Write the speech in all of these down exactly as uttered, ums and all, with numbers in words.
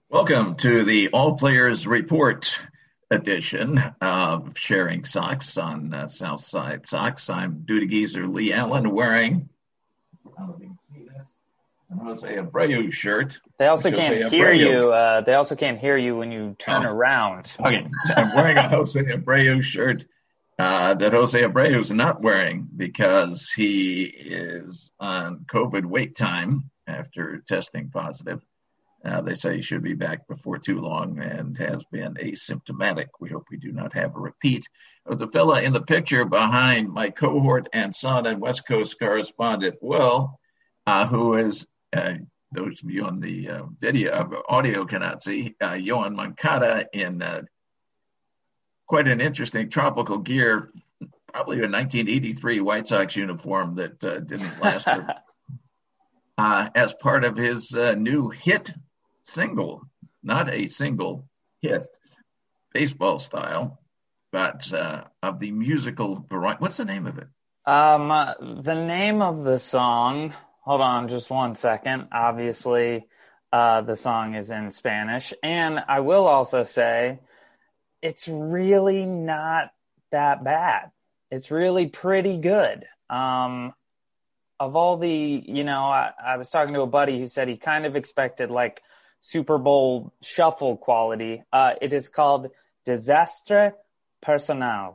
Welcome to the All Players Report edition of Sharing Socks on uh, Southside Socks. I'm duty geezer Lee Allen wearing, I don't know if you can see this, a Jose Abreu shirt. They also Jose can't hear Abreu. you. Uh, they also can't hear you when you turn Oh. around. Okay, I'm wearing a Jose Abreu shirt uh, that Jose Abreu is not wearing because he is on COVID wait time after testing positive. Uh, they say he should be back before too long and has been asymptomatic. We hope we do not have a repeat. The fella in the picture behind my cohort and son and West Coast correspondent, Will, uh, who is, uh, those of you on the uh, video, uh, audio cannot see, uh, Yohan Moncada in uh, quite an interesting tropical gear, probably a nineteen eighty-three White Sox uniform that uh, didn't last for, uh, as part of his uh, new hit single, not a single hit, baseball style, but uh, of the musical variety. What's the name of it? Um, uh, the name of the song, hold on just one second. Obviously, uh, the song is in Spanish. And I will also say, it's really not that bad. It's really pretty good. Um, of all the, you know, I, I was talking to a buddy who said he kind of expected like Super Bowl shuffle quality. Uh, it is called Desastre Personal.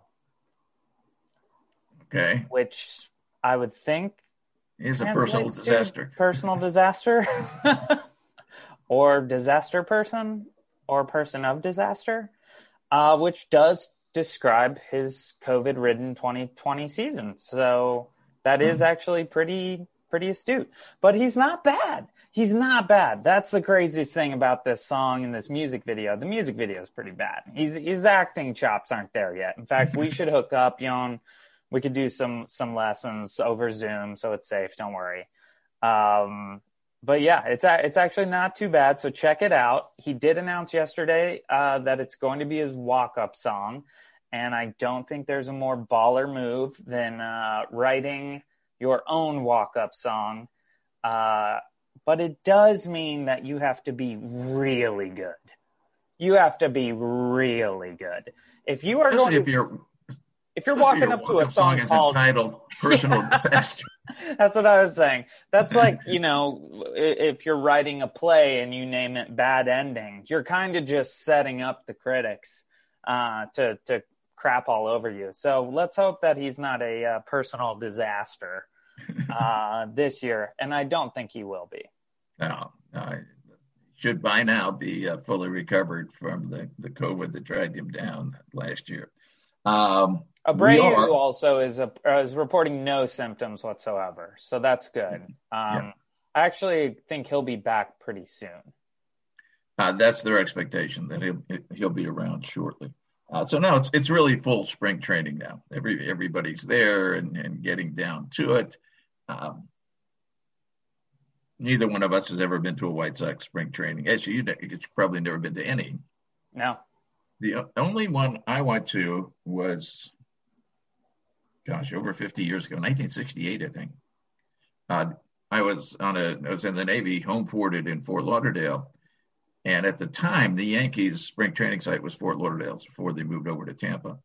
Okay. Which I would think is a personal disaster. Personal disaster. Or disaster person or person of disaster, uh, which does describe his COVID-ridden twenty twenty season. So that is actually pretty, pretty astute. But he's not bad. He's not bad. That's the craziest thing about this song and this music video. The music video is pretty bad. He's, his acting chops aren't there yet. In fact, we should hook up, Yon. We could do some some lessons over Zoom, so it's safe. Don't worry. Um, but yeah, it's it's actually not too bad. So check it out. He did announce yesterday uh, that it's going to be his walk-up song, and I don't think there's a more baller move than uh, writing your own walk-up song. Uh, But it does mean that you have to be really good. You have to be really good. If you are going if to, you're, if you're walking up to a song, song called entitled Personal Disaster. That's what I was saying. That's like, you know, if you're writing a play and you name it Bad Ending, you're kind of just setting up the critics uh, to, to crap all over you. So let's hope that he's not a uh, personal disaster uh, this year. And I don't think he will be. No, no, should by now be uh, fully recovered from the, the COVID that dragged him down last year. Um, Abreu are, also is a, is reporting no symptoms whatsoever, so that's good. Um, yeah. I actually think he'll be back pretty soon. Uh, that's their expectation, that he'll he'll be around shortly. Uh, so now it's it's really full spring training now. Every everybody's there and, and getting down to it. Um, Neither one of us has ever been to a White Sox spring training. Actually, you, you've probably never been to any. No. The only one I went to was, gosh, over fifty years ago, nineteen sixty-eight, I think. Uh, I was on a, I was in the Navy, home ported in Fort Lauderdale, and at the time, the Yankees' spring training site was Fort Lauderdale before they moved over to Tampa.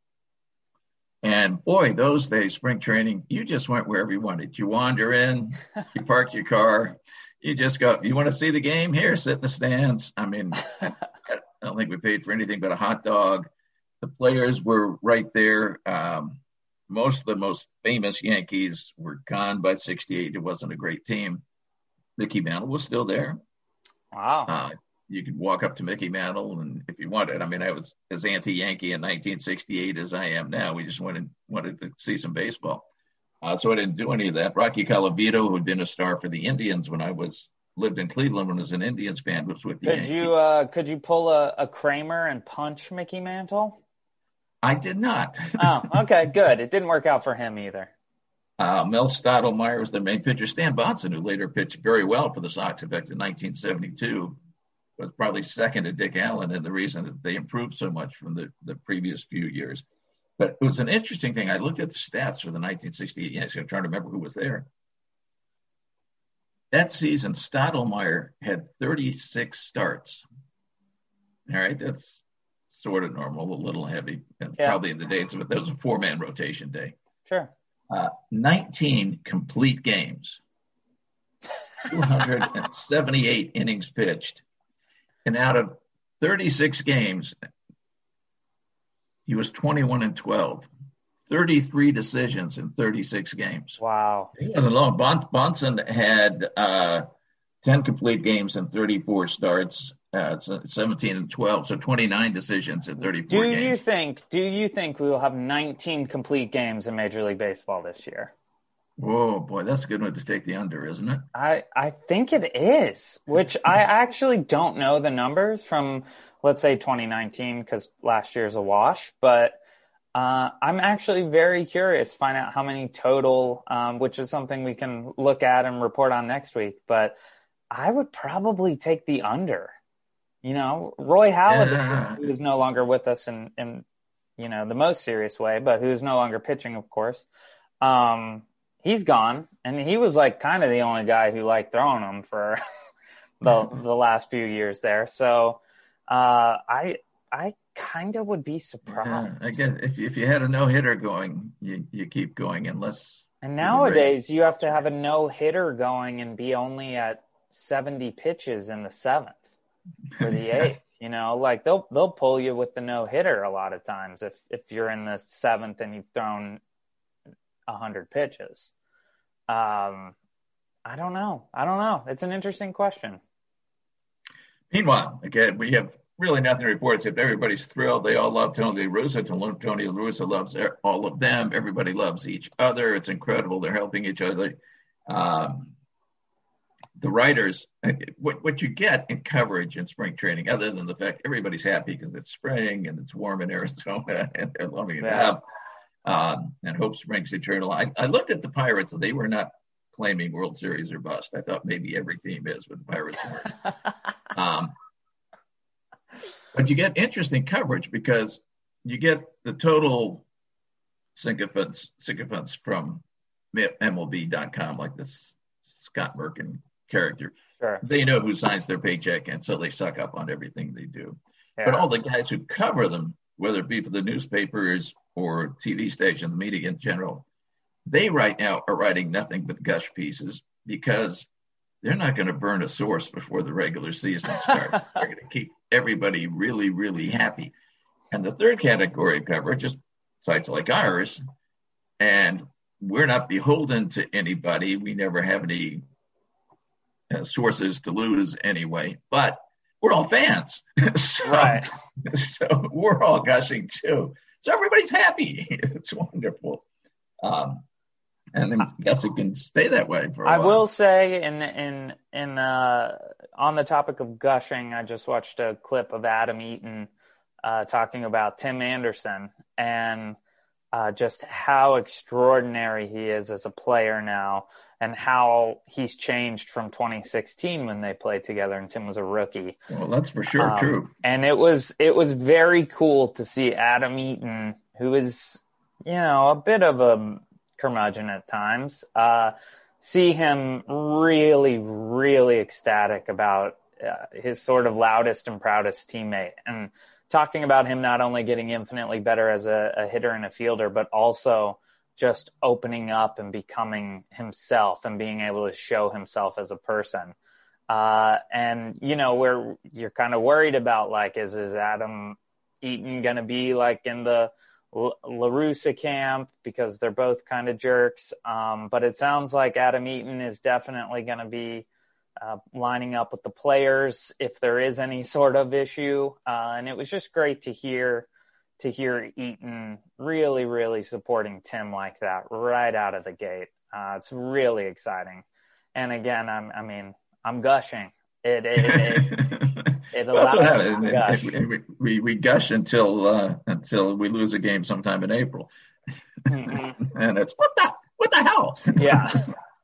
And boy, those days, spring training, you just went wherever you wanted. You wander in, you park your car, you just go, you want to see the game? Here, sit in the stands. I mean, I don't think we paid for anything but a hot dog. The players were right there. Um, most of the most famous Yankees were gone by sixty-eight. It wasn't a great team. Mickey Mantle was still there. Wow. Uh, You could walk up to Mickey Mantle, and if you wanted, I mean, I was as anti-Yankee in nineteen sixty-eight as I am now. We just wanted wanted to see some baseball, uh, so I didn't do any of that. Rocky Colavito, who had been a star for the Indians when I was lived in Cleveland when I was an Indians fan, was with the could Yankees. you uh, could you pull a, a Kramer and punch Mickey Mantle? I did not. Oh, okay, good. It didn't work out for him either. Uh, Mel Stottlemyre was the main pitcher. Stan Bonson, who later pitched very well for the Sox, in fact, in nineteen seventy-two. Was probably second to Dick Allen, and the reason that they improved so much from the, the previous few years. But it was an interesting thing. I looked at the stats for the nineteen sixty-eight Yankees. I'm trying to remember who was there. That season, Stottlemyre had thirty-six starts. All right, that's sort of normal, a little heavy, and Yeah. probably in the days of it. That was a four-man rotation day. Sure. Uh, nineteen complete games, two hundred seventy-eight innings pitched, and out of thirty-six games, he was twenty-one and twelve, thirty-three decisions in thirty-six games. Wow. He wasn't alone. Bon- Bonson had uh, ten complete games and thirty-four starts, uh, seventeen and twelve, so twenty-nine decisions in thirty-four Do games. you think? Do you think we will have nineteen complete games in Major League Baseball this year? Whoa, boy, that's a good one to take the under, isn't it? I I think it is. Which I actually don't know the numbers from, let's say, twenty nineteen, because last year's a wash. But uh, I'm actually very curious to find out how many total, um, which is something we can look at and report on next week. But I would probably take the under. You know, Roy Halladay, Yeah. who is no longer with us in, in, you know, the most serious way, but who's no longer pitching, of course. Um, he's gone, and he was like kind of the only guy who liked throwing them for the the last few years there. So uh, I I kind of would be Yeah, surprised. I guess if if you had a no hitter going, you you keep going unless. And nowadays, you have to have a no hitter going and be only at seventy pitches in the seventh or the eighth. You know, like they'll they'll pull you with the no hitter a lot of times if if you're in the seventh and you've thrown a hundred pitches. Um, I don't know. I don't know. It's an interesting question. Meanwhile, again, we have really nothing to report except everybody's thrilled. They all love Tony La Russa. Tony La Russa loves all of them. Everybody loves each other. It's incredible. They're helping each other. Um, the writers, what, what you get in coverage in spring training, other than the fact everybody's happy because it's spring and it's warm in Arizona and they're loving it Yeah. up, um, and hope springs eternal. I, I looked at the Pirates and they were not claiming World Series or bust. I thought maybe every team is with the Pirates. um, but you get interesting coverage because you get the total sycophants, sycophants from M L B dot com, like this Scott Merkin character. Sure. They know who signs their paycheck, and so they suck up on everything they do. Yeah. But all the guys who cover them, whether it be for the newspapers or T V stations, the media in general, they right now are writing nothing but gush pieces because they're not going to burn a source before the regular season starts. They're going to keep everybody really, really happy. And the third category of coverage is sites like ours, and we're not beholden to anybody. We never have any uh, sources to lose anyway, but we're all fans. so, Right. so we're all gushing too. So everybody's happy. It's wonderful. Um, and I guess it can stay that way for a I while. will say, in in in uh, on the topic of gushing, I just watched a clip of Adam Eaton uh, talking about Tim Anderson and uh, just how extraordinary he is as a player now, and how he's changed from twenty sixteen when they played together and Tim was a rookie. Well, that's for sure Um, true. And it was it was very cool to see Adam Eaton, who is, you know, a bit of a curmudgeon at times, uh, see him really, really ecstatic about uh, his sort of loudest and proudest teammate, and talking about him not only getting infinitely better as a, a hitter and a fielder, but also just opening up and becoming himself and being able to show himself as a person. Uh, and, you know, where you're kind of worried about, like, is, is Adam Eaton going to be like in the La Russa camp because they're both kind of jerks. Um, but it sounds like Adam Eaton is definitely going to be uh, lining up with the players if there is any sort of issue. Uh, and it was just great to hear, to hear Eaton really, really supporting Tim like that right out of the gate. Uh, it's really exciting. And again, I'm, I mean, I'm gushing. It, it, it, it Well, that's what allows me happens. to gush. We, we, we, we gush until uh, until we lose a game sometime in April, Mm-hmm. and it's what the what the hell? Yeah.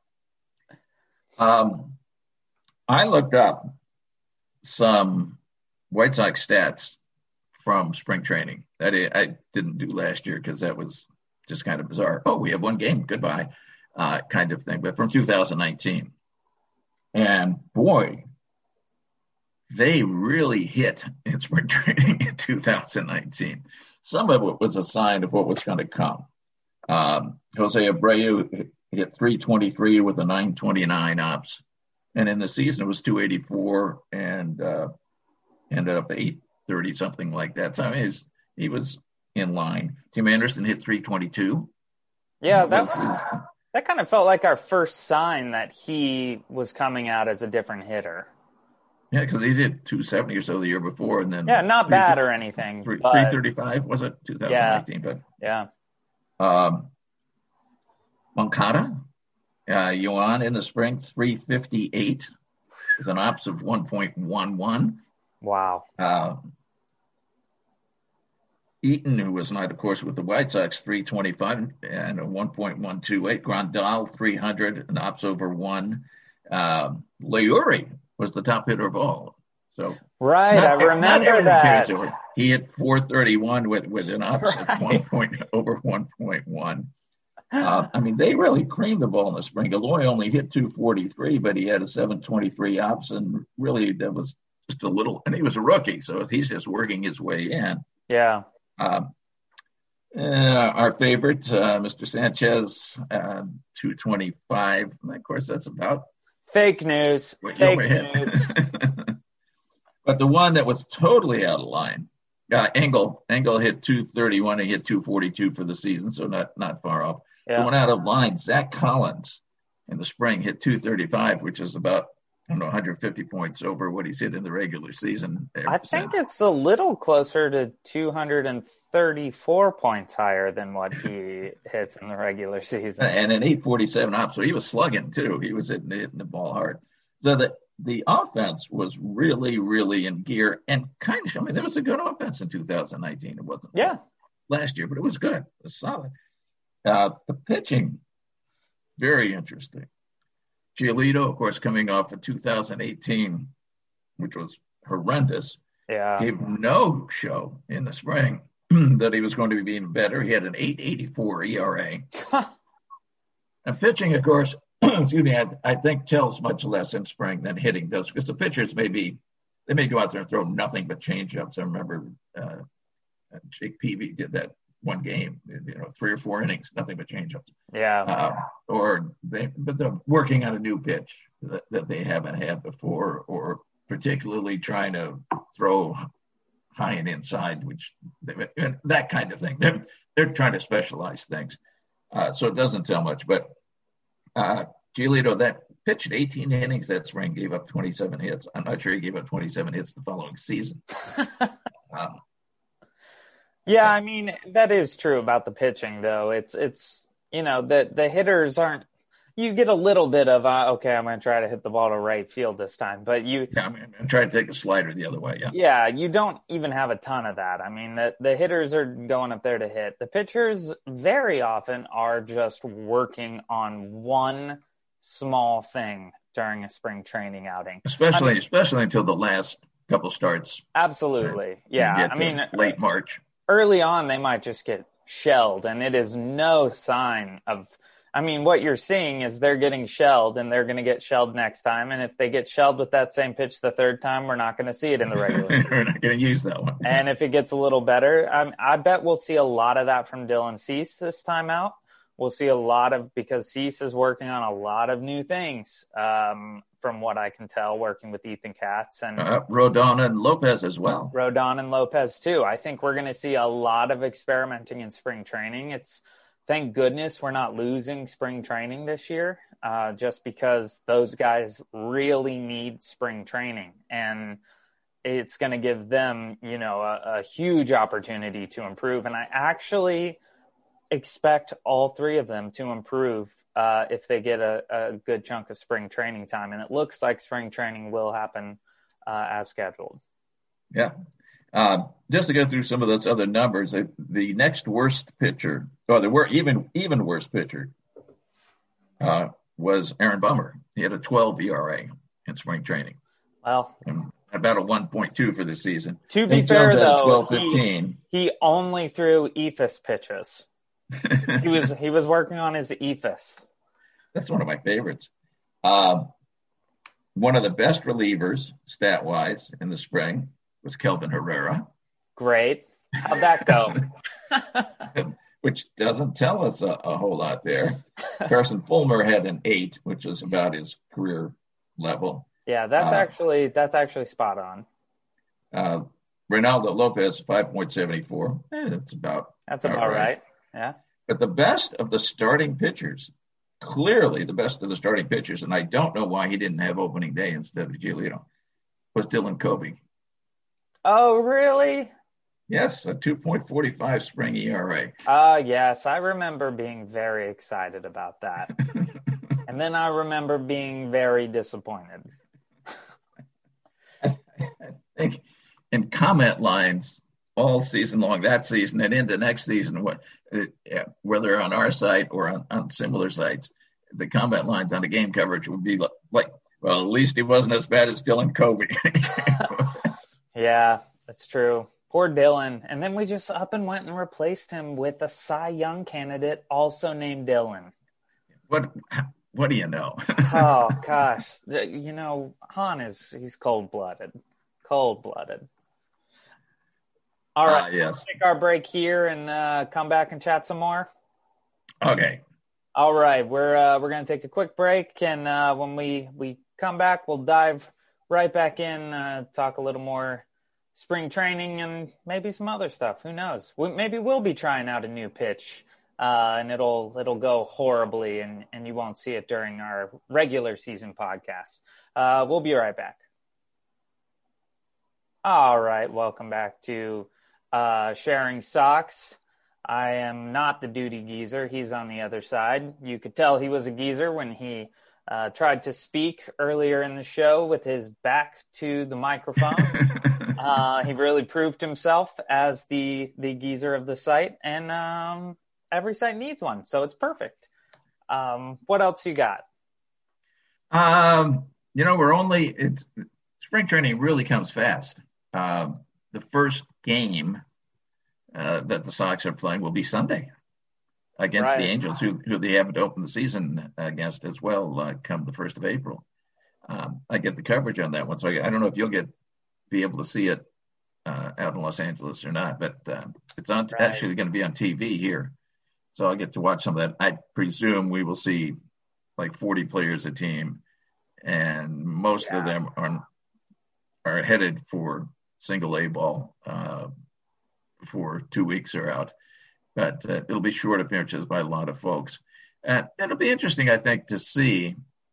um, I looked up some White Sox stats from spring training that I, I didn't do last year because that was just kind of bizarre. Oh, we have one game, goodbye, uh, kind of thing. But from two thousand nineteen, and boy, they really hit in spring training in two thousand nineteen. Some of it was a sign of what was going to come. Um, Jose Abreu hit three twenty-three with a nine twenty-nine ops. And in the season, it was two eighty-four and uh, ended up eight thirty, something like that. So I mean, he was, he was in line. Tim Anderson hit three twenty-two. Yeah, that was, that kind of felt like our first sign that he was coming out as a different hitter. Yeah, because he did two seventy or so the year before, and then yeah, not bad or anything. three but, thirty-five was it two thousand nineteen? Yeah, but yeah. Um, Moncada, uh, Yuan in the spring, three fifty-eight with an ops of one point one one. Wow. Uh, Eaton, who was not, of course, with the White Sox, three twenty-five and a one point one two eight. Grandal, three hundred, an ops over one. Um, Leury was the top hitter of all. So right, not, I remember that. He hit four thirty-one with, with an ops right. of one point over one point one. Uh, I mean, they really creamed the ball in the spring. Eloy only hit two forty-three, but he had a seven twenty-three ops, and really that was just a little. And he was a rookie, so he's just working his way in. Yeah. Um, uh, our favorite, uh, Mister Sanchez, uh, two twenty-five. And of course, that's about fake news. Fake news. But the one that was totally out of line, uh, Engel. Engel hit two thirty-one. He hit two forty-two for the season, so not not far off. Yeah. The one out of line, Zach Collins, in the spring hit two thirty-five, which is about I don't know one hundred fifty points over what he's hit in the regular season. I think since. It's a little closer to two hundred thirty-four points higher than what he hits in the regular season. And an eight forty-seven ops, so he was slugging too. He was hitting, hitting the ball hard. So the the offense was really, really in gear and kind of. I mean, there was a good offense in two thousand nineteen. It wasn't yeah last year, but it was good. It was solid. Uh, the pitching, very interesting. Giolito, of course, coming off of two thousand eighteen, which was horrendous, yeah. gave no show in the spring that he was going to be being better. He had an eight eighty-four E R A. And pitching, of course, excuse me, I, I think tells much less in spring than hitting does, because the pitchers may be, they may go out there and throw nothing but changeups. I remember uh, Jake Peavy did that one game, you know, three or four innings, nothing but changeups. Yeah. Uh, or they, but they're working on a new pitch that, that they haven't had before, or particularly trying to throw high and inside, which they, that kind of thing. They're they're trying to specialize things, uh, so it doesn't tell much. But uh, Giolito, that pitched eighteen innings that spring, gave up twenty-seven hits. I'm not sure he gave up twenty-seven hits the following season. um, Yeah, I mean, that is true about the pitching, though. It's, it's you know, the, the hitters aren't – you get a little bit of, uh, okay, I'm going to try to hit the ball to right field this time. But you – Yeah, I mean, I'm trying to take a slider the other way, yeah. Yeah, you don't even have a ton of that. I mean, the, the hitters are going up there to hit. The pitchers very often are just working on one small thing during a spring training outing. Especially, I mean, especially until the last couple starts. Absolutely, yeah. I mean – late March. Early on, they might just get shelled, and it is no sign of – I mean, what you're seeing is they're getting shelled, and they're going to get shelled next time. And if they get shelled with that same pitch the third time, we're not going to see it in the regular season. We're not going to use that one. And if it gets a little better, um, I bet we'll see a lot of that from Dylan Cease this time out. We'll see a lot of – because Cease is working on a lot of new things, um, from what I can tell, working with Ethan Katz. And uh, Rodon and Lopez as well. Rodon and Lopez, too. I think we're going to see a lot of experimenting in spring training. It's thank goodness we're not losing spring training this year, uh, just because those guys really need spring training. And it's going to give them, you know, a, a huge opportunity to improve. And I actually expect all three of them to improve uh, if they get a, a good chunk of spring training time. And it looks like spring training will happen uh, as scheduled. Yeah. Uh, just to go through some of those other numbers, the, the next worst pitcher, or the wor- even even worse pitcher, uh, was Aaron Bummer. He had a twelve E R A in spring training. Well, and about a one point two for the season. To be Nate fair, Jones had though, twelve fifteen. He, he only threw E F I S pitches. he was he was working on his E F I S. That's one of my favorites. Um, one of the best relievers, stat-wise, in the spring was Kelvin Herrera. Great. How'd that go? Which doesn't tell us a, a whole lot there. Carson Fulmer had an eight, which is about his career level. Yeah, that's uh, actually that's actually spot on. Uh, Reynaldo Lopez, five point seven four. Eh, that's about That's about right. right. Yeah. But the best of the starting pitchers, clearly the best of the starting pitchers, and I don't know why he didn't have opening day instead of Giolito, was Dylan Covey. Oh, really? Yes, a two point four five spring E R A. Uh, yes, I remember being very excited about that. And then I remember being very disappointed. I think in comment lines all season long, that season and into next season, what, whether on our site or on, on similar sites, the comment lines on the game coverage would be like, like well, at least he wasn't as bad as Dylan Covey. Yeah, that's true. Poor Dylan. And then we just up and went and replaced him with a Cy Young candidate also named Dylan. What what do you know? Oh, gosh. You know, Han is, he's cold-blooded. Cold-blooded. All right. Uh, yes. We'll take our break here and uh, come back and chat some more. Okay. All right. We're uh, we're going to take a quick break. And uh, when we, we come back, we'll dive right back in, uh, talk a little more spring training and maybe some other stuff. Who knows? We, maybe we'll be trying out a new pitch, uh, and it'll it'll go horribly, and, and you won't see it during our regular season podcast. Uh, we'll be right back. All right, welcome back to uh, Sharing Socks. I am not the duty geezer. He's on the other side. You could tell he was a geezer when he uh, tried to speak earlier in the show with his back to the microphone. Uh, he really proved himself as the, the geezer of the site, and um, every site needs one, so it's perfect. Um, what else you got? Um, you know, we're only it's spring training really comes fast. Uh, the first game uh, that the Sox are playing will be Sunday against right. the Angels, who who they haven't opened the season against as well. Uh, come the first of April, um, I get the coverage on that one, so I, I don't know if you'll get. be able to see it uh, out in Los Angeles or not, but uh, it's on right. actually going to be on T V here. So I'll get to watch some of that. I presume we will see like forty players a team, and most yeah. of them are are headed for single A ball uh, before two weeks are out. But uh, it'll be short appearances by a lot of folks. Uh, it'll be interesting, I think, to see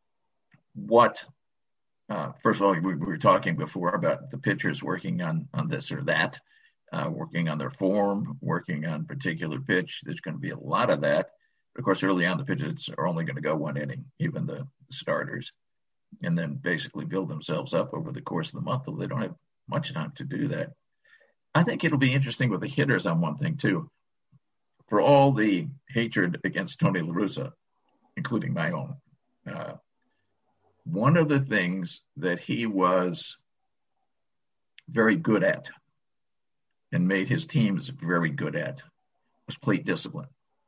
what Uh, first of all, we, we were talking before about the pitchers working on, on this or that, uh, working on their form, working on particular pitch. There's going to be a lot of that. But of course, early on, the pitchers are only going to go one inning, even the, the starters, and then basically build themselves up over the course of the month. They don't have much time to do that. I think it'll be interesting with the hitters on one thing, too. For all the hatred against Tony La Russa, including my own, uh, one of the things that he was very good at and made his teams very good at was plate discipline.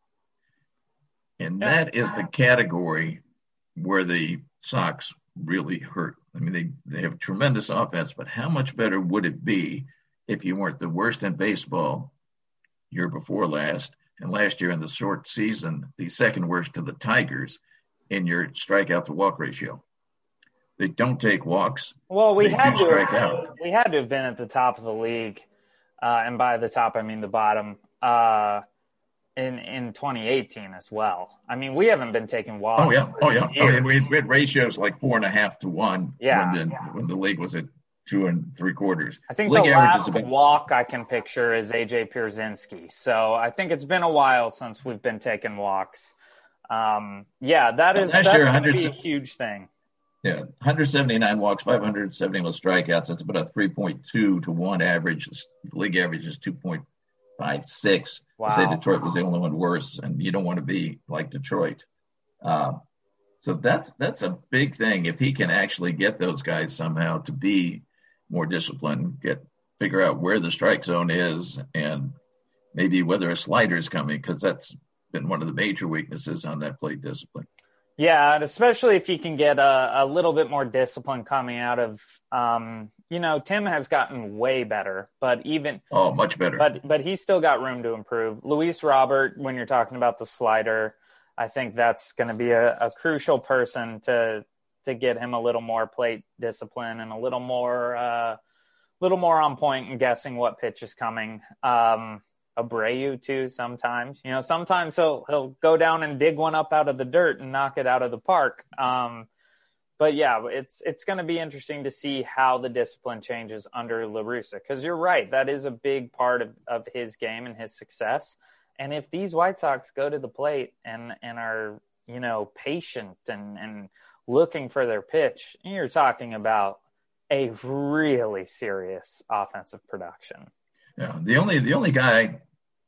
And that is the category where the Sox really hurt. I mean, they, they have tremendous offense, but how much better would it be if you weren't the worst in baseball year before last, and last year in the short season, the second worst to the Tigers in your strikeout to walk ratio? They don't take walks. Well, we they had to strike out. We had to have been at the top of the league, uh, and by the top I mean the bottom. Uh, in in twenty eighteen as well. I mean, we haven't been taking walks. Oh yeah, oh yeah. Oh, yeah. We, we had ratios like four and a half to one. Yeah. When the yeah. when the league was at two and three quarters. I think league the last about... walk I can picture is A J Pierzynski. So I think it's been a while since we've been taking walks. Um, yeah, that is that's going to be a huge thing. Yeah, one hundred seventy-nine walks, five hundred seventy-one strikeouts. That's about a three point two to one average. The league average is two point five six. Wow. I say Detroit was the only one worse, and you don't want to be like Detroit. Um, so that's that's a big thing. If he can actually get those guys somehow to be more disciplined, get figure out where the strike zone is, and maybe whether a slider is coming, because that's been one of the major weaknesses on that plate discipline. Yeah, and especially if you can get a, a little bit more discipline coming out of, um, you know, Tim has gotten way better, but even Oh, much better. but but he's still got room to improve. Luis Robert, when you're talking about the slider, I think that's going to be a, a crucial person to to get him a little more plate discipline and a little more uh, little more on point and guessing what pitch is coming. Um, Abreu too sometimes. You know, sometimes he'll he'll go down and dig one up out of the dirt and knock it out of the park. Um, but yeah, it's it's going to be interesting to see how the discipline changes under La Russa, because you're right, that is a big part of, of his game and his success. And if these White Sox go to the plate and and are, you know, patient and and looking for their pitch, you're talking about a really serious offensive production. Yeah, the only the only guy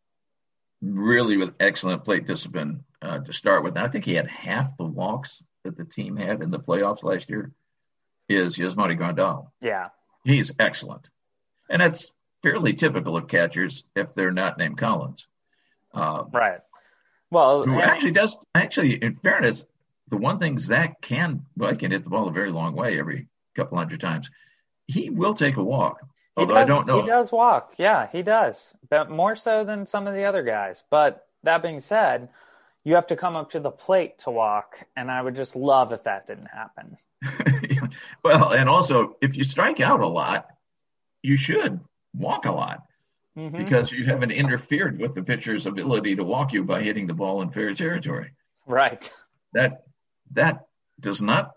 really with excellent plate discipline uh, to start with, and I think he had half the walks that the team had in the playoffs last year, is Yasmani Grandal. Yeah. He's excellent. And that's fairly typical of catchers if they're not named Collins. Um, right. Well, who and, actually does, actually, in fairness, the one thing Zach can, well, he can hit the ball a very long way every couple hundred times. He will take a walk. Although does, I don't know. He does walk. Yeah, he does. But more so than some of the other guys. But that being said, you have to come up to the plate to walk. And I would just love if that didn't happen. Well, and also, if you strike out a lot, you should walk a lot. Mm-hmm. Because you haven't interfered with the pitcher's ability to walk you by hitting the ball in fair territory. Right. That that does not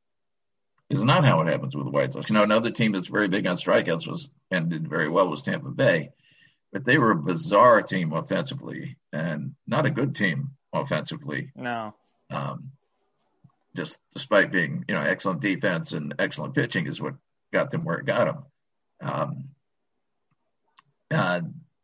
is not how it happens with the White Sox. You know, another team that's very big on strikeouts was and did very well was Tampa Bay, but they were a bizarre team offensively and not a good team offensively. No. Um, just despite being, you know, excellent defense and excellent pitching is what got them where it got them. Um, uh,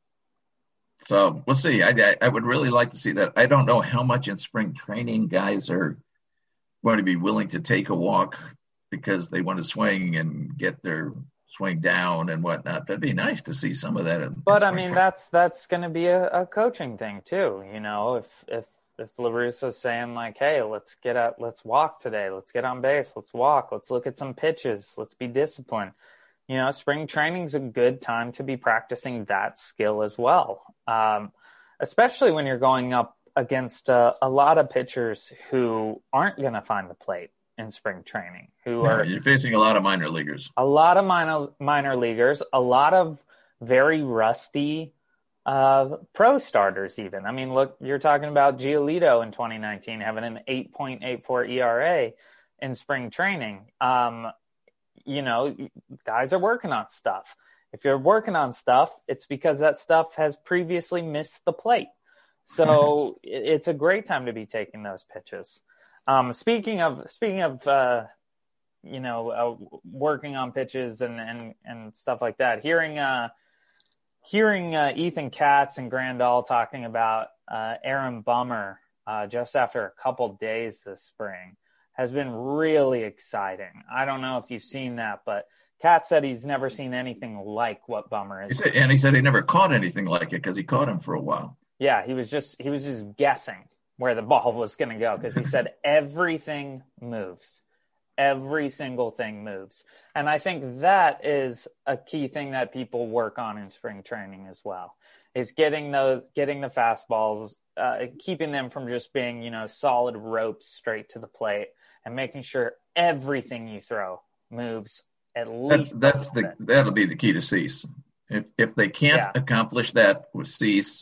so we'll see. I, I, I would really like to see that. I don't know how much in spring training guys are going to be willing to take a walk because they want to swing and get their swing down and whatnot. That'd be nice to see some of that. In, but in I mean, training. that's that's going to be a, a coaching thing too. You know, if if if La Russa's saying like, hey, let's get out, let's walk today, let's get on base, let's walk, let's look at some pitches, let's be disciplined. You know, spring training's a good time to be practicing that skill as well, um, especially when you're going up against uh, a lot of pitchers who aren't going to find the plate in spring training. Who no, are you're facing a lot of minor leaguers, a lot of minor minor leaguers, a lot of very rusty uh, pro starters. Even I mean, look, you're talking about Giolito in twenty nineteen having an eight point eight four E R A in spring training. Um, You know, guys are working on stuff. If you're working on stuff, it's because that stuff has previously missed the plate. So it's a great time to be taking those pitches. Um, speaking of, speaking of, uh, you know, uh, working on pitches and, and, and stuff like that, hearing, uh, hearing uh, Ethan Katz and Grandal talking about uh, Aaron Bummer uh, just after a couple days this spring has been really exciting. I don't know if you've seen that, but Kat said he's never seen anything like what Bummer is. He said, and he said he never caught anything like it because he caught him for a while. Yeah, he was just he was just guessing where the ball was going to go because he said everything moves. Every single thing moves. And I think that is a key thing that people work on in spring training as well, is getting those, getting the fastballs, uh, keeping them from just being, you know, solid ropes straight to the plate and making sure everything you throw moves at least. That's, that's the, bit. That'll be the key to Cease. If, if they can't yeah. accomplish that with Cease,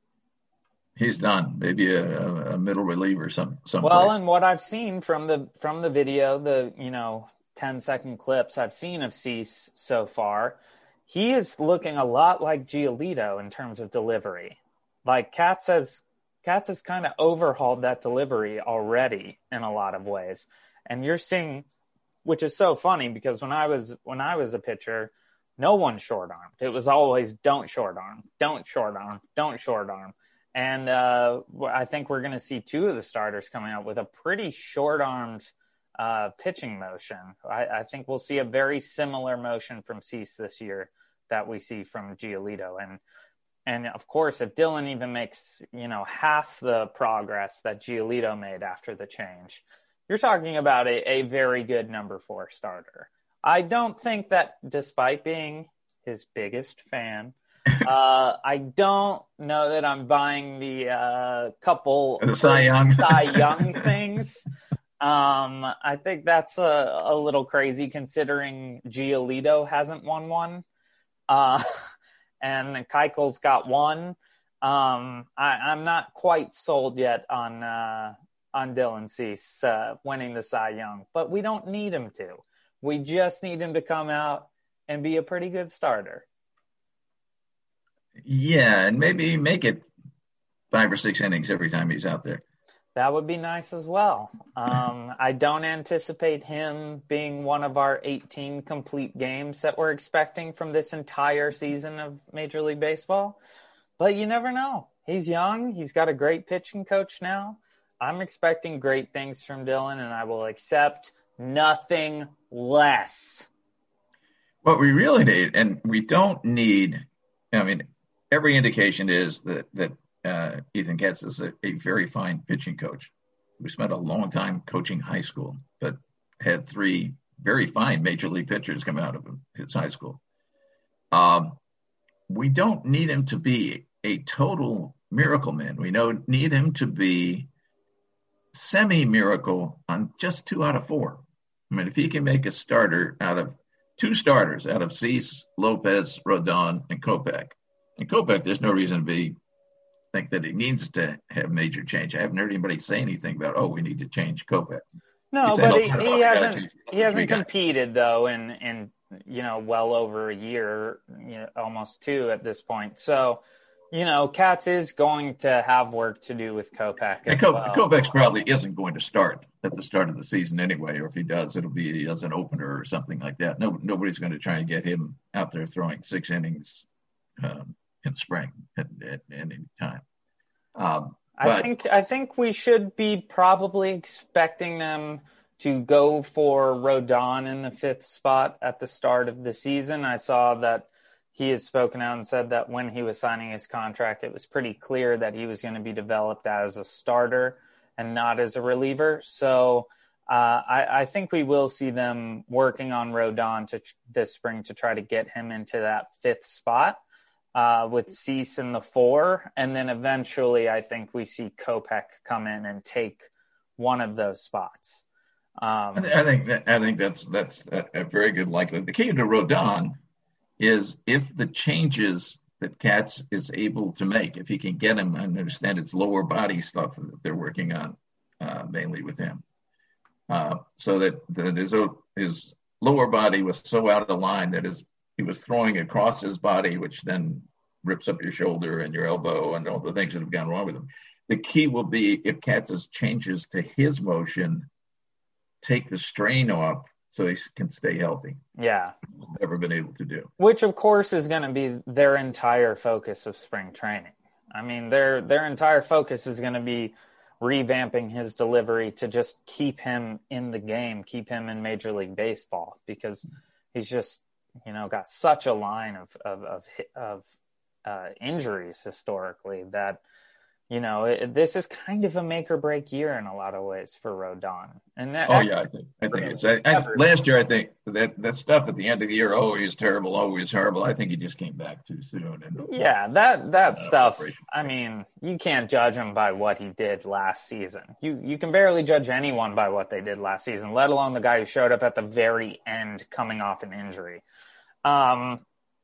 he's done. Maybe a, a middle reliever, some some. Well, and what I've seen from the from the video, the you know ten second clips I've seen of Cease so far, he is looking a lot like Giolito in terms of delivery. Like Katz has Katz has kind of overhauled that delivery already in a lot of ways, and you're seeing, which is so funny because when I was when I was a pitcher, no one short armed. It was always don't short arm, don't short arm, don't short arm. And uh, I think we're going to see two of the starters coming out with a pretty short-armed uh, pitching motion. I, I think we'll see a very similar motion from Cease this year that we see from Giolito. And And of course, if Dylan even makes, you know, half the progress that Giolito made after the change, you're talking about a, a very good number four starter. I don't think that, despite being his biggest fan, uh, I don't know that I'm buying the uh, couple the Cy Young. Cy Young things. Um, I think that's a, a little crazy considering Giolito hasn't won one. Uh, and Keuchel's got one. Um, I, I'm not quite sold yet on uh, on Dylan Cease uh, winning the Cy Young, but we don't need him to. We just need him to come out and be a pretty good starter. Yeah, and maybe make it five or six innings every time he's out there. That would be nice as well. Um, I don't anticipate him being one of our eighteen complete games that we're expecting from this entire season of Major League Baseball. But you never know. He's young. He's got a great pitching coach now. I'm expecting great things from Dylan, and I will accept nothing less. What we really need, and we don't need, I mean, every indication is that, that uh, Ethan Katz is a, a very fine pitching coach who spent a long time coaching high school, but had three very fine major league pitchers come out of his high school. Um, we don't need him to be a total miracle man. We know need him to be semi-miracle on just two out of four. I mean, if he can make a starter out of two starters out of Cease, Lopez, Rodon, and Kopech. And Kopech, there's no reason to be think that he needs to have major change. I haven't heard anybody say anything about, oh, we need to change Kopech. No, he but said, he, oh, he hasn't change. he hasn't competed though in in you know well over a year, you know, almost two at this point. So, you know, Katz is going to have work to do with Kopech as and Ko- well. Kopech probably isn't going to start at the start of the season anyway, or if he does, it'll be as an opener or something like that. No, nobody's going to try and get him out there throwing six innings um, in spring at, at, at any time. Um, but, I think I think we should be probably expecting them to go for Rodon in the fifth spot at the start of the season. I saw that he has spoken out and said that when he was signing his contract, it was pretty clear that he was going to be developed as a starter and not as a reliever. So uh, I, I think we will see them working on Rodon to, this spring to try to get him into that fifth spot uh, with Cease in the four. And then eventually I think we see Kopech come in and take one of those spots. Um, I, th- I think that, I think that's that's a, a very good likelihood. The key to Rodon is if the changes that Katz is able to make, if he can get him, I understand it's lower body stuff that they're working on uh, mainly with him, uh, so that, that his, his lower body was so out of line that his, he was throwing across his body, which then rips up your shoulder and your elbow and all the things that have gone wrong with him. The key will be if Katz's changes to his motion take the strain off so he can stay healthy. Yeah. Never been able to do. Which, of course, is going to be their entire focus of spring training. I mean, their their entire focus is going to be revamping his delivery to just keep him in the game, keep him in Major League Baseball, because he's just, you know, got such a line of of of, of uh, injuries historically that, you know, it, this is kind of a make or break year in a lot of ways for Rodon. And that, oh yeah, I think I think it's. I, I, last year, I think that that stuff at the end of the year, oh, he's terrible, oh, he's horrible. I think he just came back too soon. And yeah, that that uh, stuff. Operation. I mean, you can't judge him by what he did last season. You you can barely judge anyone by what they did last season, let alone the guy who showed up at the very end, coming off an injury. Um.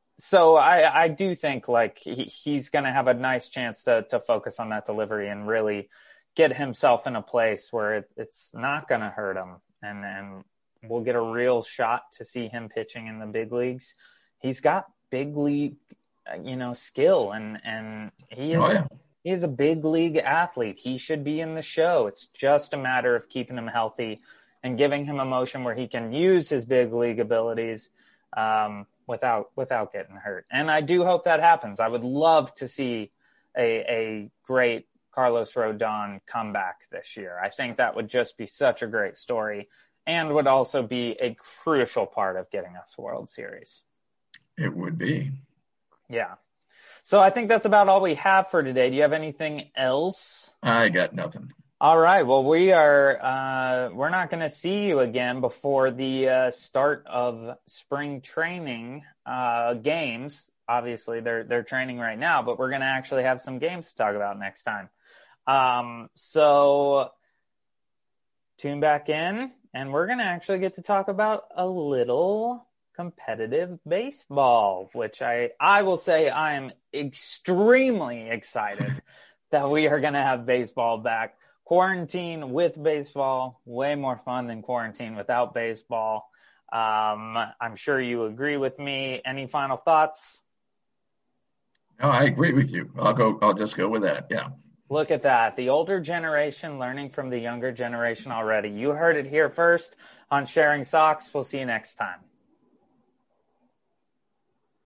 So I, I do think like he, he's going to have a nice chance to to focus on that delivery and really get himself in a place where it, it's not going to hurt him, and and we'll get a real shot to see him pitching in the big leagues. He's got big league, you know, skill, and and he is oh, yeah. he is a big league athlete. He should be in the show. It's just a matter of keeping him healthy and giving him a motion where he can use his big league abilities. Um, without without getting hurt. And I do hope that happens. I would love to see a, a great Carlos Rodon comeback this year. I think that would just be such a great story and would also be a crucial part of getting us World Series. It would be. Yeah. So I think that's about all we have for today. Do you have anything else? I got nothing. All right. Well, we are, uh, we're not going to see you again before the uh, start of spring training uh, games. Obviously, they're they're training right now, but we're going to actually have some games to talk about next time. Um, so tune back in, and we're going to actually get to talk about a little competitive baseball, which I, I will say I am extremely excited that we are going to have baseball back. Quarantine with baseball, way more fun than quarantine without baseball. Um, I'm sure you agree with me. Any final thoughts? No, I agree with you. I'll go. I'll just go with that. Yeah. Look at that. The older generation learning from the younger generation already. You heard it here first on Sharing Socks. We'll see you next time.